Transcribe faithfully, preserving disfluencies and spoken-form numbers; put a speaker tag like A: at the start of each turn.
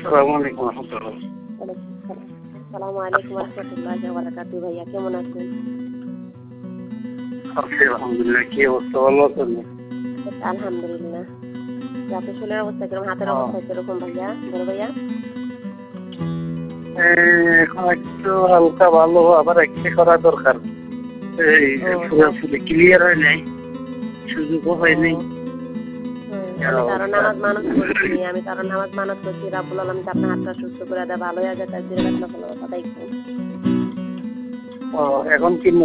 A: আসসালামু আলাইকুম ওয়া রাহমাতুল্লাহ।
B: আসসালামু আলাইকুম ওয়া রাহমাতুল্লাহি ওয়া বারাকাতুহু। ভাইয়া কেমন আছেন?
A: আছি আলহামদুলিল্লাহ। কি অবস্থা, ভালো আছেন?
B: আলহামদুলিল্লাহ। আপনার শরীরের অবস্থা কিরকম, হাতের অবস্থা কিরকম ভাইয়া, বড় ভাইয়া?
A: এখন একটু হালকা ভালো, আবার এক্সরে করা দরকার। এই পুরোপুরি ক্লিয়ার হয় নাই, সুযোগও হয়নি।
B: আমি তারও নামাজ মানত করছি, আমি তারও নামাজ মানত করছি রাব্বুল আলামিন আপনার হাতটা সুস্থ করে দেয়, ভালো হয়ে যায়, তার জিরে ব্যথা ফেলার কথা দেখবেন।
A: এখন কি